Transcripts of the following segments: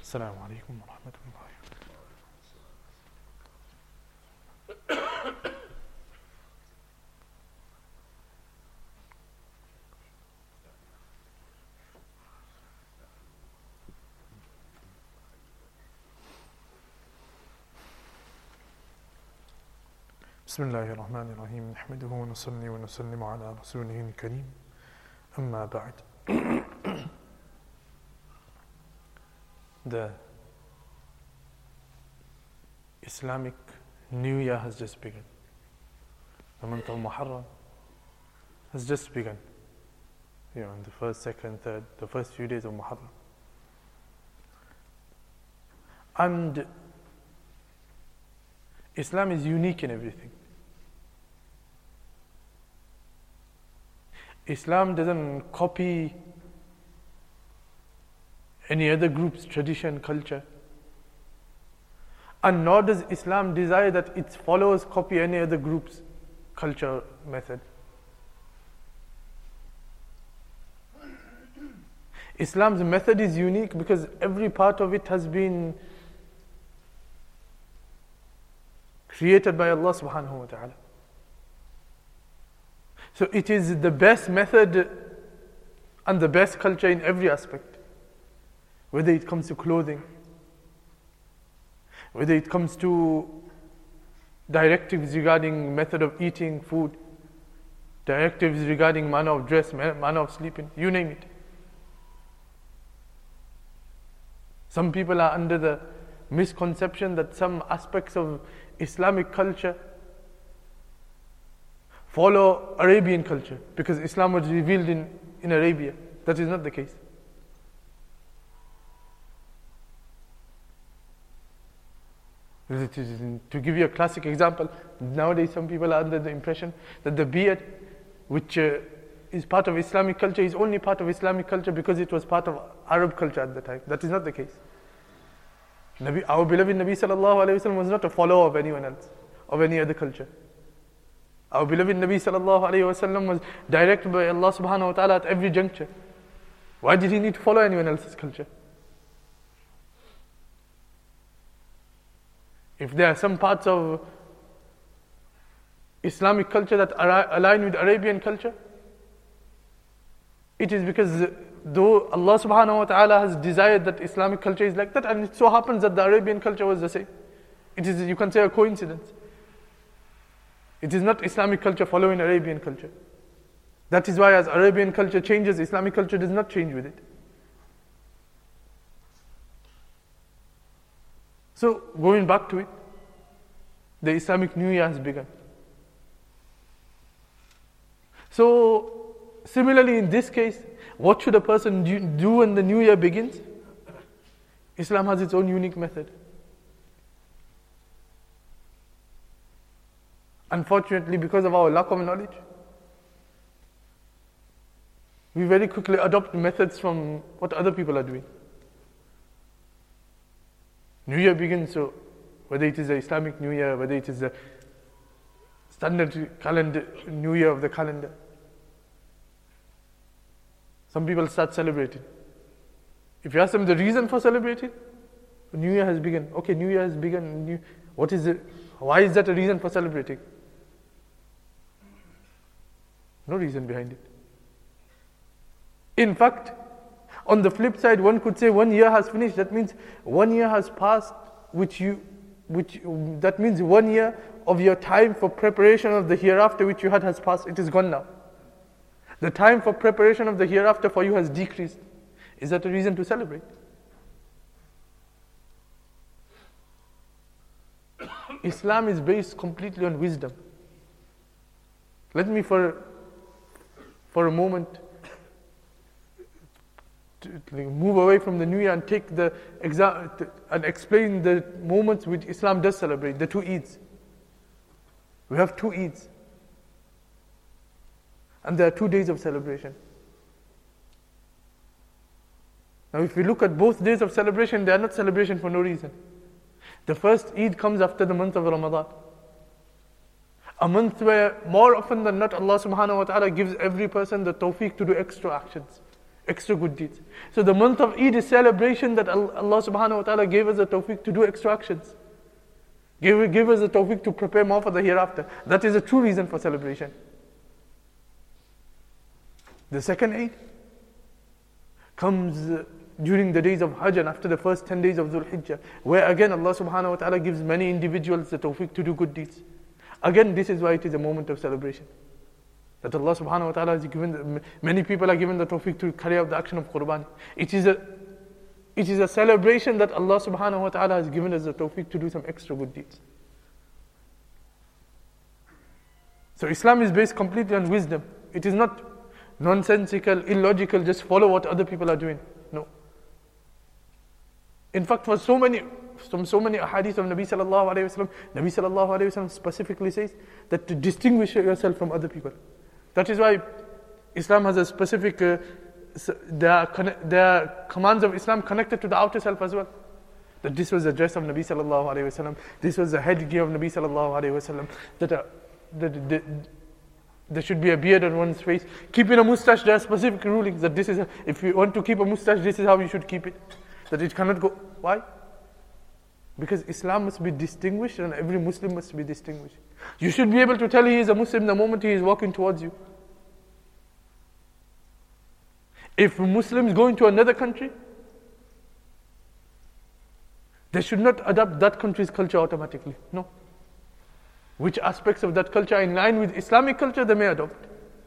Assalamu alaikum wa rahmatullahi. بسم الله الرحمن الرحيم نحمده ونصلي ونسلم على رسوله الكريم أما بعد. The Islamic New Year has just begun. The month of Muharram has just begun. In the first, second, third, the first few days of Muharram. And Islam is unique in everything. Islam doesn't copy any other group's tradition, culture. And nor does Islam desire that its followers copy any other group's culture, method. Islam's method is unique because every part of it has been created by Allah subhanahu wa ta'ala. So it is the best method and the best culture in every aspect. Whether it comes to clothing, whether it comes to directives regarding method of eating food, directives regarding manner of dress, manner of sleeping, you name it. Some people are under the misconception that some aspects of Islamic culture follow Arabian culture because Islam was revealed in Arabia. That is not the case. To give you a classic example, nowadays some people are under the impression that the beard, which is part of Islamic culture, is only part of Islamic culture because it was part of Arab culture at the time. That is not the case. Our beloved Nabi sallallahu alayhi wa sallam was not a follower of anyone else, of any other culture. Our beloved Nabi sallallahu alayhi wa sallam was directed by Allah subhanahu wa ta'ala at every juncture. Why did he need to follow anyone else's culture? If there are some parts of Islamic culture that align with Arabian culture, it is because though Allah subhanahu wa ta'ala has desired that Islamic culture is like that, and it so happens that the Arabian culture was the same. It is, you can say, a coincidence. It is not Islamic culture following Arabian culture. That is why as Arabian culture changes, Islamic culture does not change with it. So, going back to it, the Islamic New Year has begun. So, similarly in this case, what should a person do when the New Year begins? Islam has its own unique method. Unfortunately, because of our lack of knowledge, we very quickly adopt methods from what other people are doing. New Year begins, so whether it is the Islamic New Year, whether it is the standard calendar, New Year of the calendar, some people start celebrating. If you ask them the reason for celebrating, New Year has begun. Okay, New Year has begun. What is it? Why is that a reason for celebrating? No reason behind it. In fact, on the flip side, one could say 1 year has finished. That means 1 year has passed, that means 1 year of your time for preparation of the hereafter which you had has passed. It is gone now. The time for preparation of the hereafter for you has decreased. Is that a reason to celebrate? Islam is based completely on wisdom. Let me for a moment move away from the New Year and take and explain the moments which Islam does celebrate, the 2 Eids. We have 2 Eids. And there are 2 days of celebration. Now if we look at both days of celebration, they are not celebration for no reason. The first Eid comes after the month of Ramadan. A month where more often than not Allah subhanahu wa ta'ala gives every person the tawfiq to do extra actions. extra good deeds. So the month of Eid is celebration that Allah subhanahu wa ta'ala gave us the tawfiq to do extra actions. Give us the tawfiq to prepare more for the hereafter. That is a true reason for celebration. The second Eid comes during the days of Hajj and after the first 10 days of Dhul Hijjah, where again Allah subhanahu wa ta'ala gives many individuals the tawfiq to do good deeds. Again, this is why it is a moment of celebration. That Allah subhanahu wa ta'ala has given, many people are given the tawfiq to carry out the action of Qurbani. It is a celebration that Allah subhanahu wa ta'ala has given us the tawfiq to do some extra good deeds. So Islam is based completely on wisdom. It is not nonsensical, illogical, just follow what other people are doing. No. In fact, from so many ahadith of Nabi sallallahu alayhi wa sallam, Nabi sallallahu alayhi wa sallam specifically says that to distinguish yourself from other people. That is why Islam has a specific, there are commands of Islam connected to the outer self as well. That this was the dress of Nabi sallallahu alayhi wa sallam, this was the headgear of Nabi sallallahu alayhi wa sallam, that there should be a beard on one's face. Keeping a mustache, there are specific rulings that this is, if you want to keep a mustache, this is how you should keep it. That it cannot go. Why? Because Islam must be distinguished and every Muslim must be distinguished. You should be able to tell he is a Muslim the moment he is walking towards you. If Muslims go into another country, they should not adopt that country's culture automatically. No. Which aspects of that culture are in line with Islamic culture, they may adopt.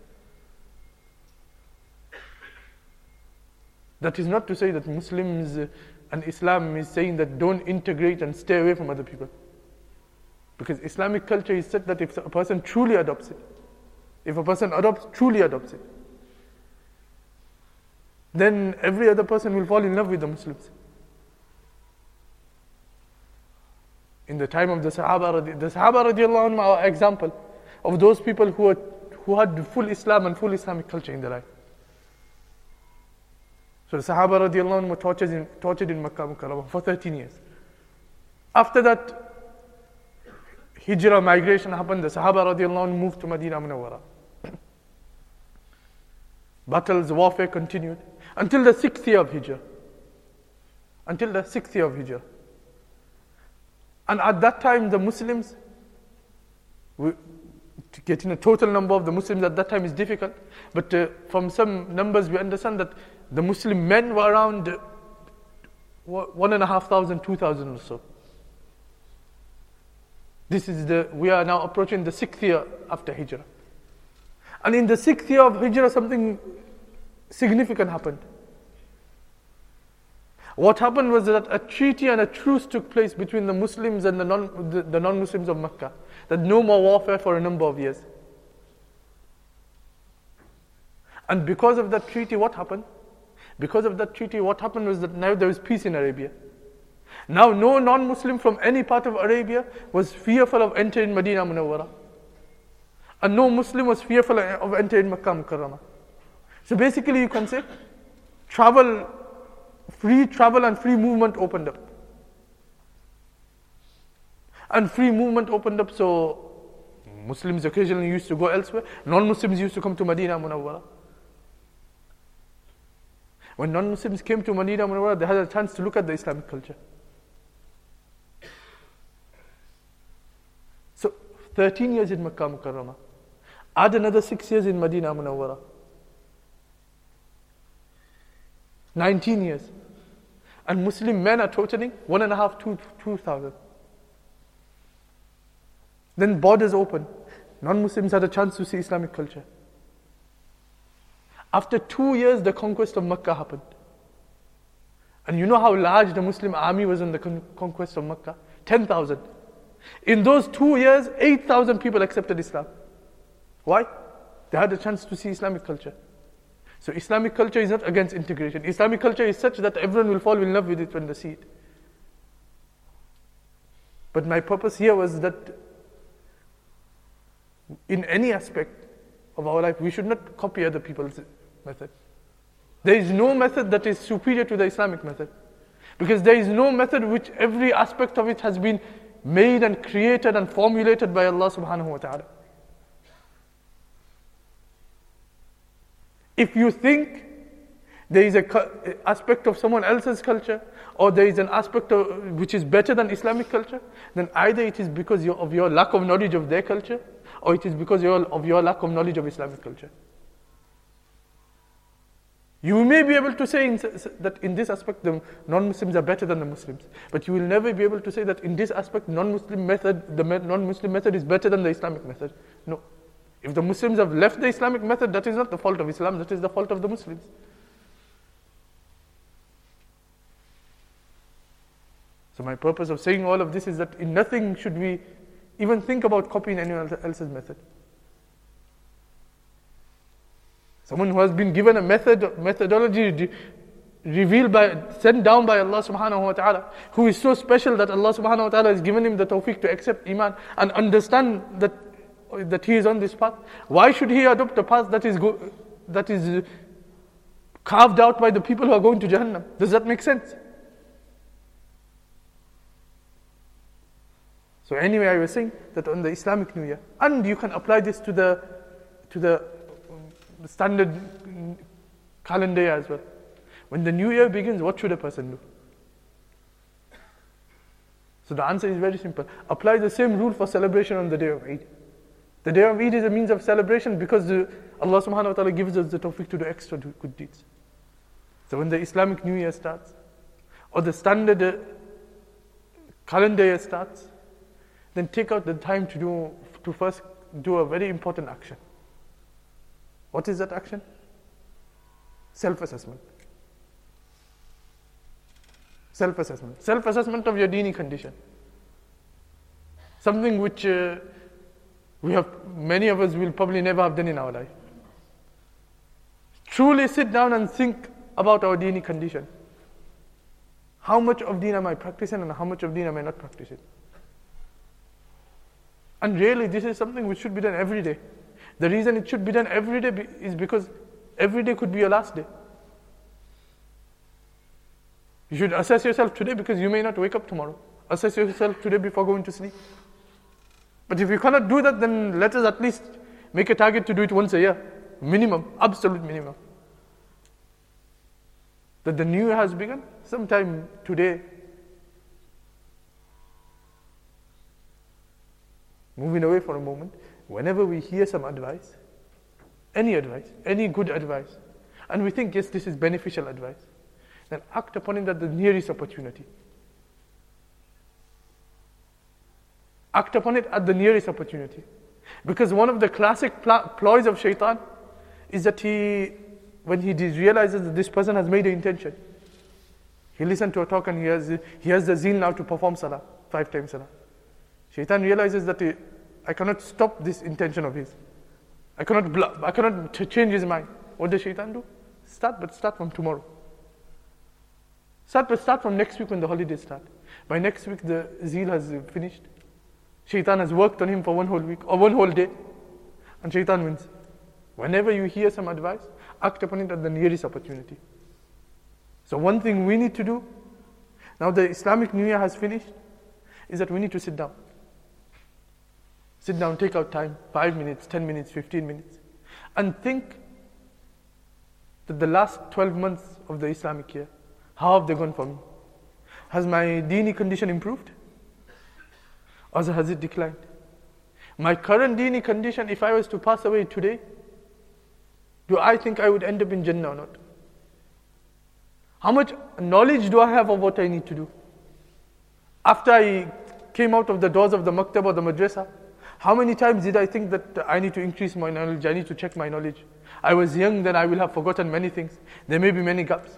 That is not to say that Muslims and Islam is saying that don't integrate and stay away from other people. Because Islamic culture is said that if a person truly adopts it, if a person truly adopts it, then every other person will fall in love with the Muslims. In the time of the Sahaba radiallahu anhum are an example of those people who had full Islam and full Islamic culture in their life. So the Sahaba radiallahu anhum were tortured in Makkah Mukarramah for 13 years. After that, Hijrah migration happened, the Sahaba radiallahu anhum moved to Madinah Munawwara. Battles, warfare continued until the 6th year of Hijrah. And at that time, the Muslims, getting a total number of the Muslims at that time is difficult, but from some numbers we understand that the Muslim men were around 1,500, 2,000 or so. We are now approaching the 6th year after Hijrah. And in the 6th year of Hijrah, something significant happened. What happened was that a treaty and a truce took place between the Muslims and the non-Muslims of Mecca. That no more warfare for a number of years. And because of that treaty, what happened? Was that now there was peace in Arabia. Now no non-Muslim from any part of Arabia was fearful of entering Madinah Munawwara. And no Muslim was fearful of entering Makkah Mukarramah. So basically you can say, free travel and free movement opened up. And free movement opened up, so Muslims occasionally used to go elsewhere. Non-Muslims used to come to Madinah Munawwara. When non-Muslims came to Madinah Munawwara, they had a chance to look at the Islamic culture. So 13 years in Makkah Mukarramah. Add another 6 years in Madinah Munawwara. 19 years. And Muslim men are totaling 1,500 to 2,000. Then borders open. Non-Muslims had a chance to see Islamic culture. After 2 years, the conquest of Makkah happened. And you know how large the Muslim army was in the conquest of Makkah? 10,000. In those 2 years, 8,000 people accepted Islam. Why? They had a chance to see Islamic culture. So Islamic culture is not against integration. Islamic culture is such that everyone will fall in love with it when they see it. But my purpose here was that in any aspect of our life, we should not copy other people's method. There is no method that is superior to the Islamic method. Because there is no method which every aspect of it has been made and created and formulated by Allah subhanahu wa ta'ala. If you think there is a aspect of someone else's culture, or there is an aspect of, which is better than Islamic culture, then either it is because of your lack of knowledge of their culture, or it is because of your lack of knowledge of Islamic culture. You may be able to say that in this aspect the non-Muslims are better than the Muslims, but you will never be able to say that in this aspect the non-Muslim method is better than the Islamic method. No. If the Muslims have left the Islamic method, that is not the fault of Islam, that is the fault of the Muslims. So my purpose of saying all of this is that in nothing should we even think about copying anyone else's method. Someone who has been given a methodology sent down by Allah subhanahu wa ta'ala, who is so special that Allah subhanahu wa ta'ala has given him the tawfiq to accept Iman and understand that he is on this path. Why should he adopt a path that is carved out by the people who are going to Jahannam? Does that make sense? So anyway, I was saying that on the Islamic New Year, and you can apply this to the standard calendar year as well. When the new year begins, what should a person do? So the answer is very simple. Apply the same rule for celebration on the day of Eid. The day of Eid is a means of celebration because Allah subhanahu wa ta'ala gives us the tawfiq to do extra good deeds. So when the Islamic New Year starts, or the standard calendar year starts, then take out the time to first do a very important action. What is that action? Self-assessment. Self-assessment. Self-assessment of your deeni condition. Something which many of us will probably never have done in our life. Truly sit down and think about our deeni condition. How much of deen am I practicing and how much of deen am I not practicing? And really, this is something which should be done every day. The reason it should be done every day is because every day could be your last day. You should assess yourself today because you may not wake up tomorrow. Assess yourself today before going to sleep. But if you cannot do that, then let us at least make a target to do it once a year. Minimum, absolute minimum. That the new year has begun sometime today. Moving away for a moment, whenever we hear some advice, any good advice, and we think, yes, this is beneficial advice, then act upon it at the nearest opportunity. Act upon it at the nearest opportunity. Because one of the classic ploys of shaitan is that when he realizes that this person has made an intention, he listened to a talk and he has the zeal now to perform salah, 5 times salah. Shaitan realizes that I cannot stop this intention of his. I cannot change his mind. What does shaitan do? Start from tomorrow. Start from next week when the holidays start. By next week the zeal has finished. Shaitan has worked on him for one whole week or one whole day, and shaitan wins. Whenever you hear some advice, act upon it at the nearest opportunity. So one thing we need to do, now the Islamic New Year has finished, is that we need to sit down. Sit down, take out time, 5 minutes, 10 minutes, 15 minutes, and think that the last 12 months of the Islamic year, how have they gone for me? Has my deeni condition improved? Or has it declined? My current deeni condition, if I was to pass away today, do I think I would end up in Jannah or not? How much knowledge do I have of what I need to do? After I came out of the doors of the maktab or the madrasa, how many times did I think that I need to increase my knowledge, I need to check my knowledge? I was young, then I will have forgotten many things. There may be many gaps.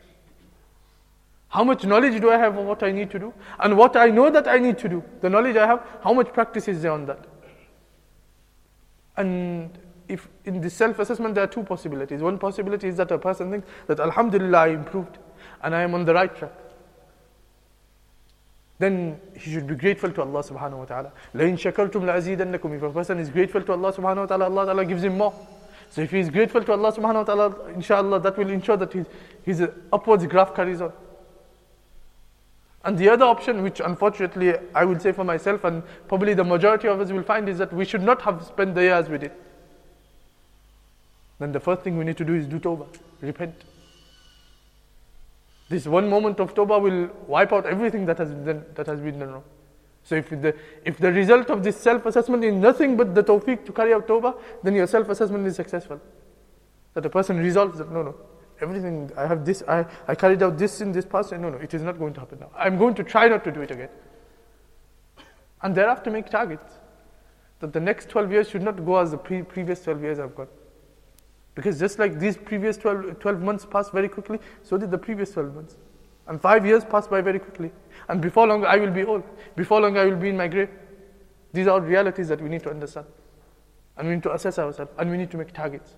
How much knowledge do I have of what I need to do? And what I know that I need to do, the knowledge I have, how much practice is there on that? And if in this self-assessment there are 2 possibilities. One possibility is that a person thinks that Alhamdulillah I improved and I am on the right track. Then he should be grateful to Allah subhanahu wa ta'ala. لَإِن شَكَرْتُمْ لَأَزِيدَنَّكُمْ. If a person is grateful to Allah subhanahu wa ta'ala, Allah ta'ala gives him more. So if he is grateful to Allah subhanahu wa ta'ala, inshallah that will ensure that his upwards graph carries on. And the other option, which unfortunately I will say for myself and probably the majority of us will find, is that we should not have spent the year as we did. Then the first thing we need to do is do tawbah, repent. This one moment of tawbah will wipe out everything that has been done wrong. So if the result of this self-assessment is nothing but the tawfiq to carry out tawbah, then your self-assessment is successful. That a person resolves that, no, everything, I have this, I carried out this in this past, and no, it is not going to happen now. I'm going to try not to do it again. And thereafter make targets. That the next 12 years should not go as the previous 12 years have gone. Because just like these previous 12 months passed very quickly, so did the previous 12 months. And 5 years passed by very quickly. And before long, I will be old. Before long, I will be in my grave. These are realities that we need to understand. And we need to assess ourselves. And we need to make targets.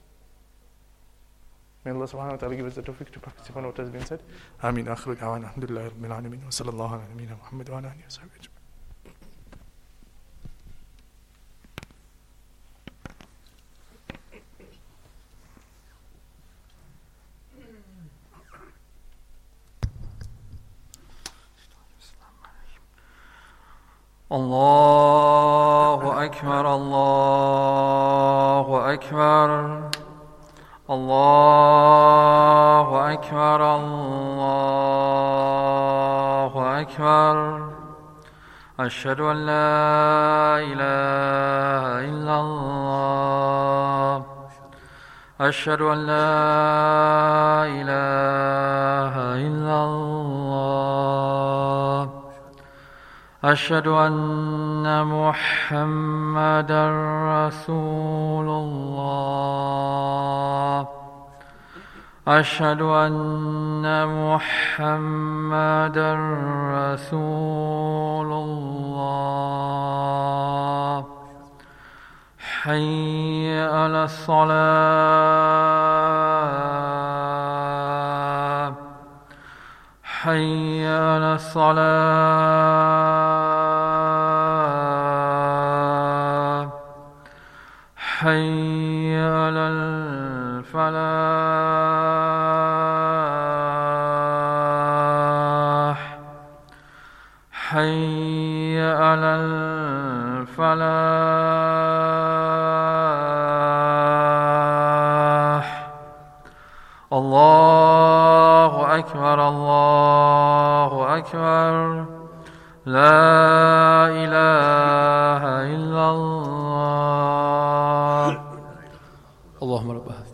May Allah subhanahu wa ta'ala give us the tawfiq to practice upon what has been said. Ameen. Akhiru da'wana. Alhamdulillahi rabbil alameen. Wa sallallahu ala nabiyyina Muhammad wa ala alihi wa sahbihi ajma'in. الله أكبر الله أكبر الله أكبر الله أكبر أشهد أن لا إله إلا الله أشهد أن لا إله إلا الله أشهد أن محمدا رسول الله أشهد أن محمدا رسول الله حي على الصلاة حي على الصلاة حي على الفلاح حي على الفلاح الله أكبر الله أكبر لا إله إلا الله اللهم رب هذا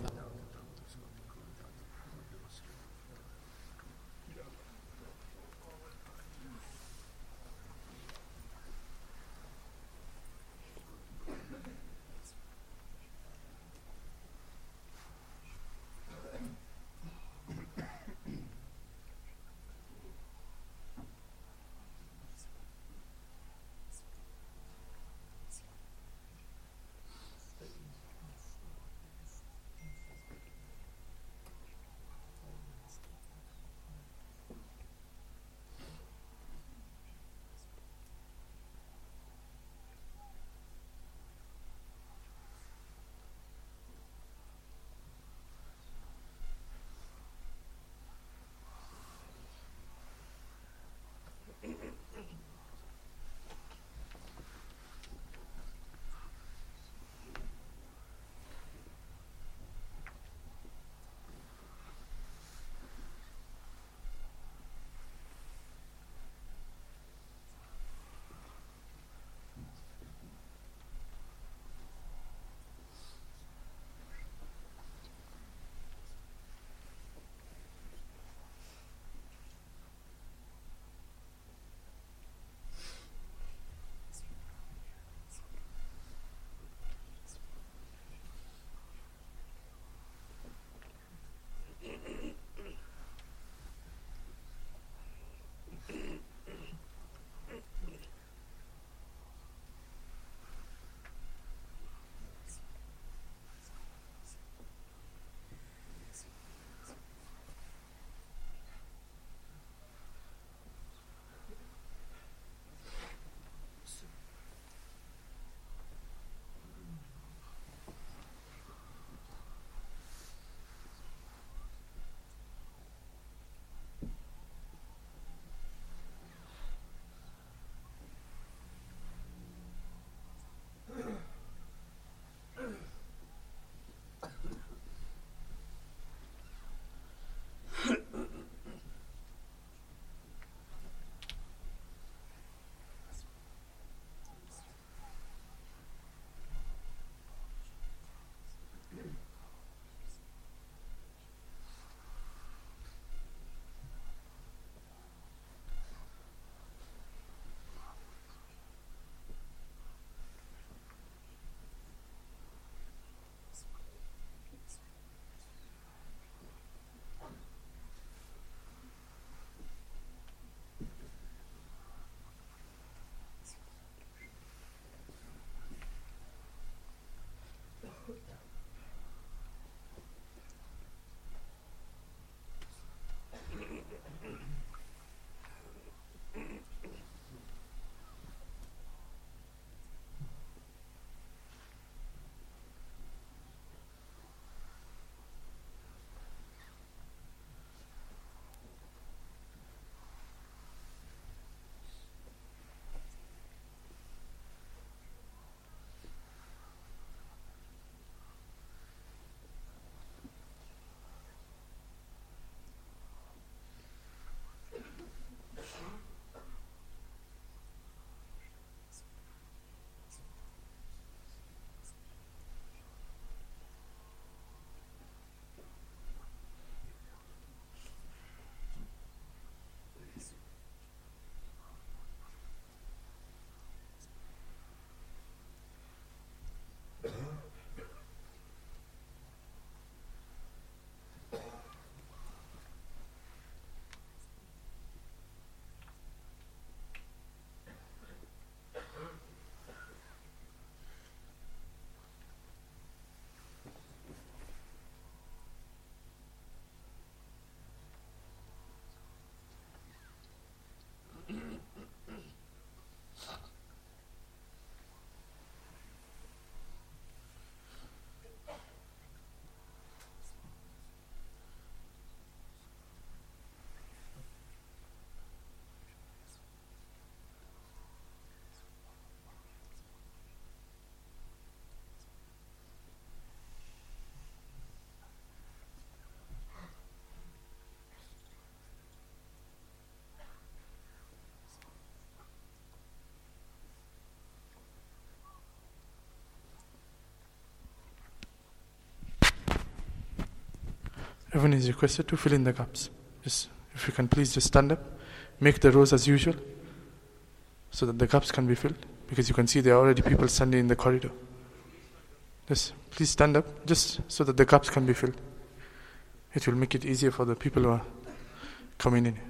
Everyone is requested to fill in the gaps. Just, if you can please just stand up, make the rows as usual, so that the gaps can be filled. Because you can see there are already people standing in the corridor. Just please stand up, just so that the gaps can be filled. It will make it easier for the people who are coming in.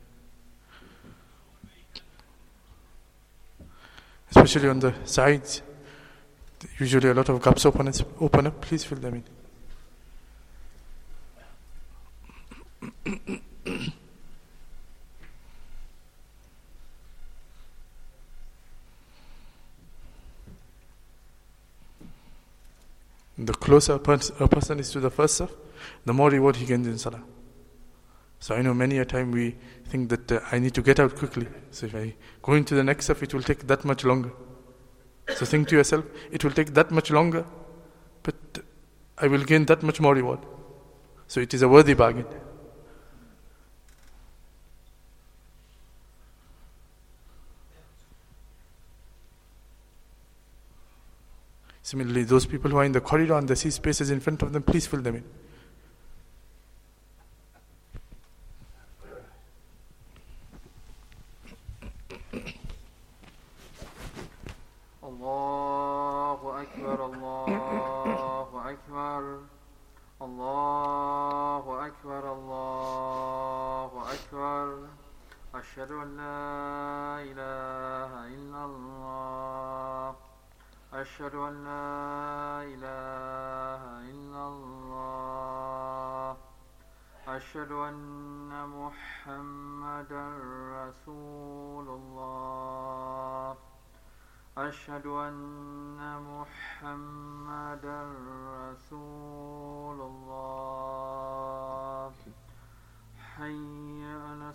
Especially on the sides, usually a lot of gaps open up. Please fill them in. The closer a person is to the first saf, the more reward he gains in salah. So I know many a time we think that I need to get out quickly. So if I go into the next saf, it will take that much longer. So think to yourself, it will take that much longer, but I will gain that much more reward. So it is a worthy bargain. Similarly, those people who are in the corridor and they see spaces in front of them, please fill them in. Allahu Akbar, Allahu Akbar, Allahu Akbar, Allahu Akbar. Ashhadu an la ilaha illallah. أشهد أن لا إله إلا الله. أشهد أن محمدا رسول الله. أشهد أن محمدا رسول الله. حي على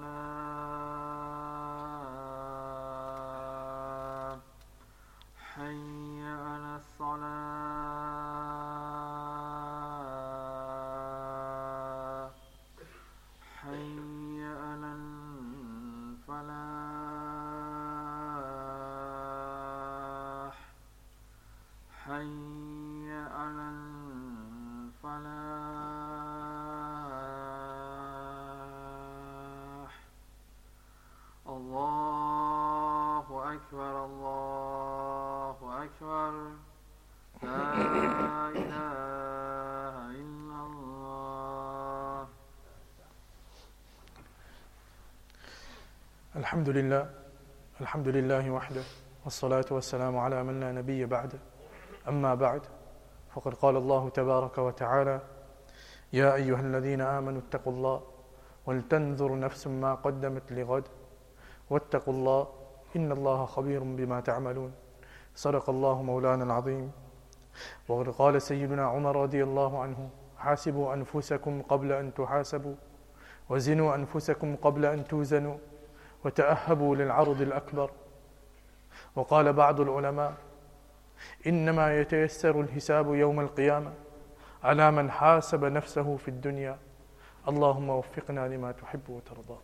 الصلاة. حي على الصلاة. حي على الفلاح. حي على الفلاح. الله أكبر، الله أكبر. لا إله إلا الله. الحمد لله وحده، والصلاة والسلام على من لا نبي بعده. أما بعد، فقد قال الله تبارك وتعالى: يا أيها الذين آمنوا اتقوا الله ولتنظر نفس ما قدمت لغد واتقوا الله إن الله خبير بما تعملون. صدق الله مولانا العظيم. وقد قال سيدنا عمر رضي الله عنه: حاسبوا أنفسكم قبل أن تحاسبوا، وزنوا أنفسكم قبل أن توزنوا، وتأهبوا للعرض الأكبر. وقال بعض العلماء: إنما يتيسر الحساب يوم القيامة على من حاسب نفسه في الدنيا. اللهم وفقنا لما تحب وترضى.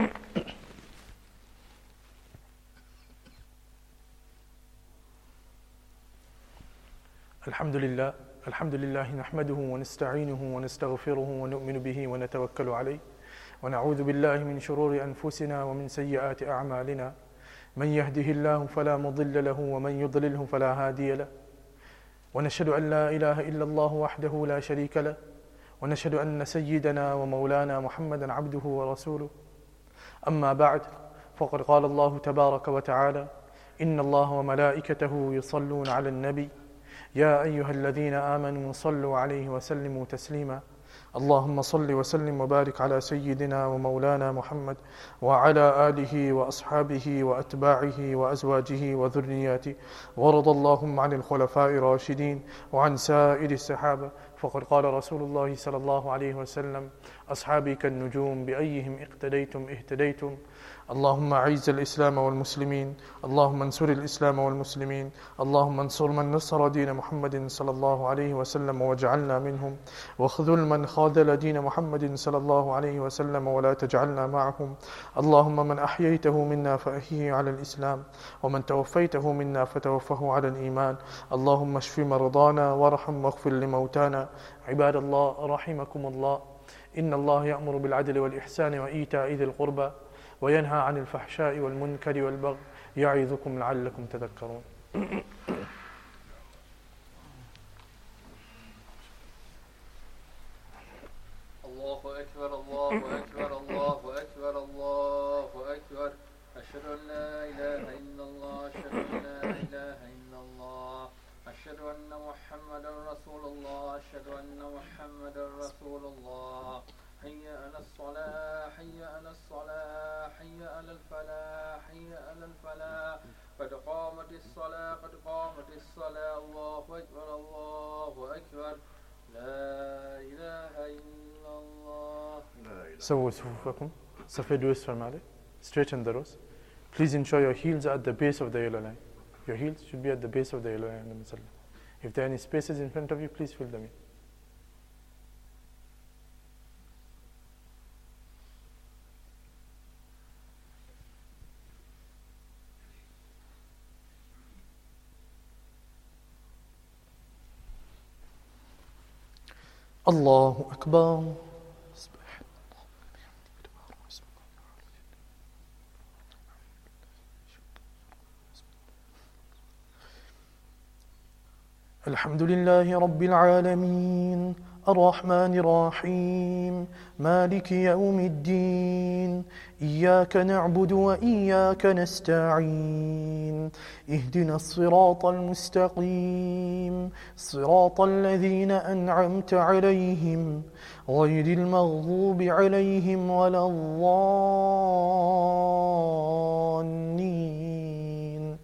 الحمد لله نحمده ونستعينه ونستغفره ونؤمن به ونتوكل عليه، ونعوذ بالله من شرور أنفسنا ومن سيئات أعمالنا. من يهده الله فلا مضل له ومن يضلله فلا هادي له. ونشهد أن لا إله إلا الله وحده لا شريك له، ونشهد أن سيدنا ومولانا محمدا عبده ورسوله. أما بعد، فقد قال الله تبارك وتعالى: إن الله وملائكته يصلون على النبي يا أيها الذين آمنوا صلوا عليه وسلموا تسليما. اللهم صل وسلم وبارك على سيدنا ومولانا محمد وعلى آله وأصحابه وأتباعه وأزواجه وذرياته، ورضى اللهم عن الخلفاء الراشدين وعن سائر الصحابة. فقد قال رسول الله صلى الله عليه وسلم: أصحابي كالنجوم بأيهم اقتديتم اهتديتم. اللهم أعز الإسلام والمسلمين، اللهم انصر الإسلام والمسلمين، اللهم انصر من نصر دين محمد صلى الله عليه وسلم واجعلنا منهم، واخذل من خاذل دين محمد صلى الله عليه وسلم ولا تجعلنا معهم. اللهم من أحييته منا فأحيه على الإسلام، ومن توفيته منا فتوفه على الإيمان. اللهم اشف مرضانا وارحم واغفر لموتانا. عباد الله رحمكم الله، إن الله يأمر بالعدل والإحسان وإيتاء ذي القربى وينهى عن الفحشاء والمنكر والبغي يعظكم لعلكم تذكرون. الله أكبر الله أكبر الله أكبر الله أكبر أشهد أن لا إله إلا الله أشهد أن لا إله إلا الله أشهد أن محمدا رسول الله أشهد أن محمدا رسول الله حي على الصلاة حي على الصلاة حي على الفلاح حي على الفلاح قد قامت الصلاة قد قامت الصلاة الله أكبر الله أكبر لا إله إلا الله. سووا صفوفكم صفي دوس فرمالي. Straighten the rows. Please ensure your heels are at the base of the yellow line. Your heels should be at the base of the yellow line in the Musalla. If there are any spaces in front of you, please fill them in. الله أكبر. الحمد لله رب العالمين الرحمن الرحيم مالك يوم الدين إياك نعبد وإياك نستعين اهدنا الصراط المستقيم صراط الذين أنعمت عليهم غير المغضوب عليهم ولا الضالين.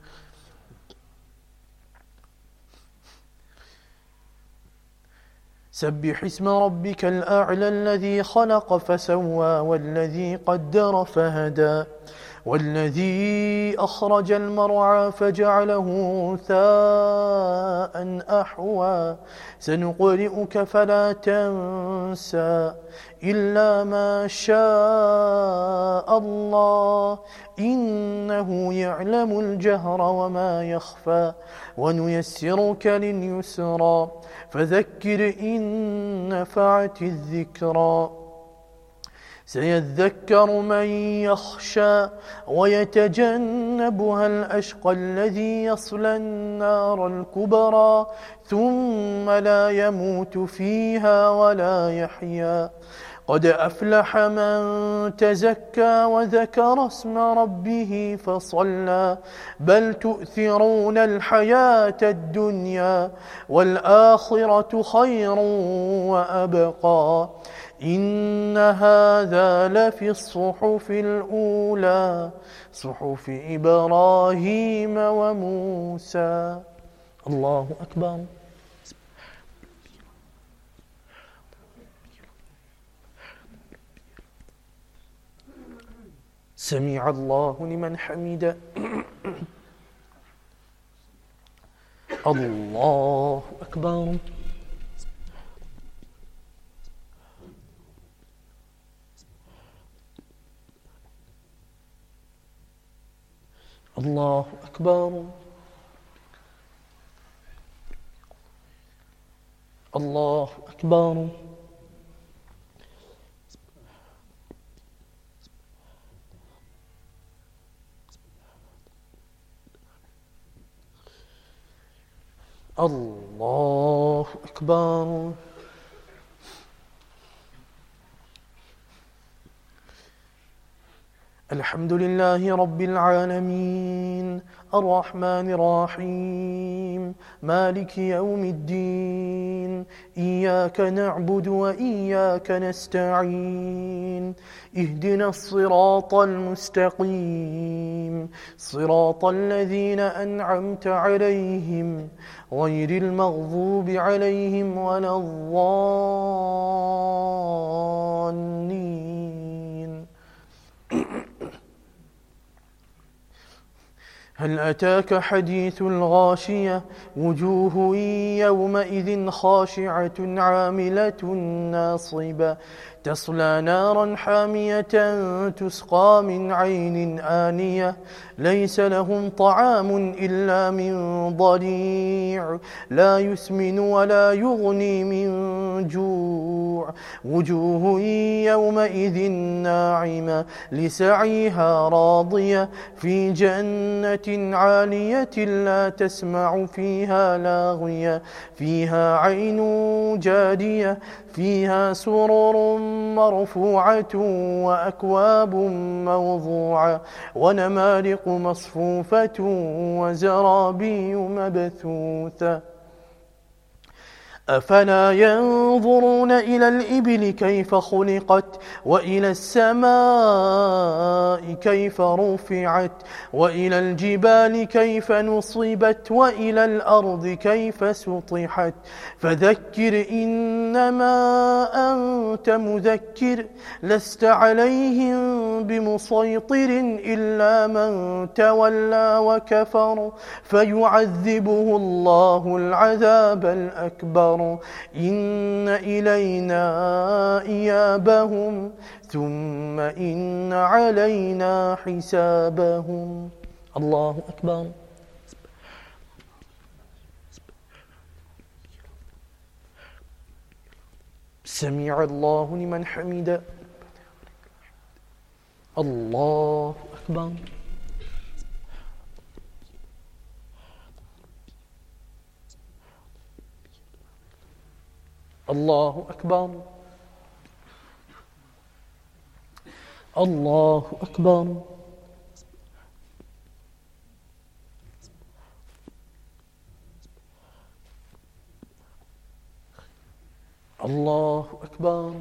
سبح اسم ربك الأعلى الذي خلق فسوى والذي قدر فهدى والذي أخرج المرعى فجعله غثاء أحوى سنقرئك فلا تنسى إلا ما شاء الله إنه يعلم الجهر وما يخفى ونيسرك لليسرى فذكر إن نفعت الذكرى سيذكر من يخشى ويتجنبها الأشقى الذي يصلى النار الكبرى ثم لا يموت فيها ولا يحيا قد أفلح من تزكى وذكر اسم ربه فصلى بل تؤثرون الحياة الدنيا والآخرة خير وأبقى إن هذا لفي الصحف الأولى صحف إبراهيم وموسى. الله أكبر. سمع الله لمن حمده. الله أكبر. الله أكبر. الله أكبر. الله أكبر. الحمد لله رب العالمين الرحمن الرحيم مالك يوم الدين إياك نعبد وإياك نستعين اهدنا الصراط المستقيم صراط الذين أنعمت عليهم غير المغضوب عليهم ولا الضالين. هل أتاك حديث الغاشية وجوه يومئذ خاشعة عاملة ناصبة تصلى نارا حامية تسقى من عين آنية ليس لهم طعام إلا من ضريع لا يسمن ولا يغني من جوع وجوه يومئذ ناعمة لسعيها راضية في جنة عالية لا تسمع فيها لاغية فيها عين جارية فيها سرر مرفوعة وأكواب موضوعة ونمارق مصفوفة وزرابي مبثوثة أفلا ينظرون إلى الإبل كيف خلقت وإلى السماء كيف رفعت وإلى الجبال كيف نصبت وإلى الأرض كيف سطحت فذكر إنما أنت مذكر لست عليهم بمسيطر إلا من تولى وكفر فيعذبه الله العذاب الأكبر إن إلينا إيابهم ثم إن علينا حسابهم الله أكبر سمع الله لمن حمده الله أكبر الله أكبر الله أكبر الله أكبر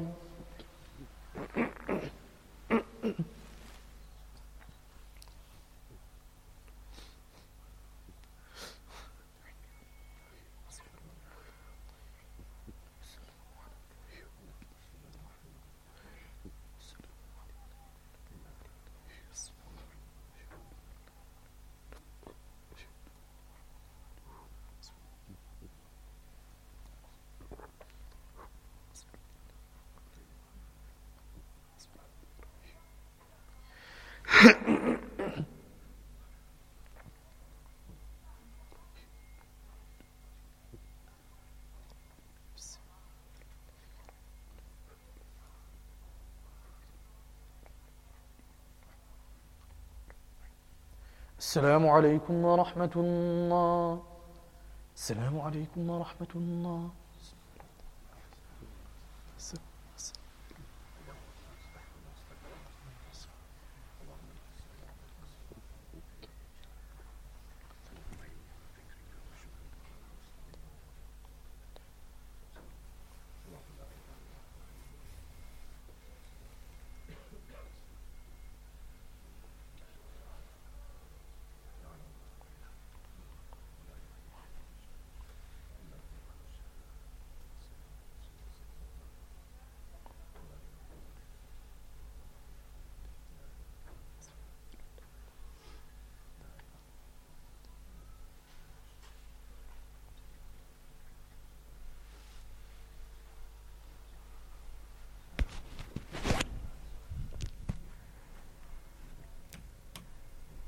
السلام عليكم ورحمة الله السلام عليكم ورحمة الله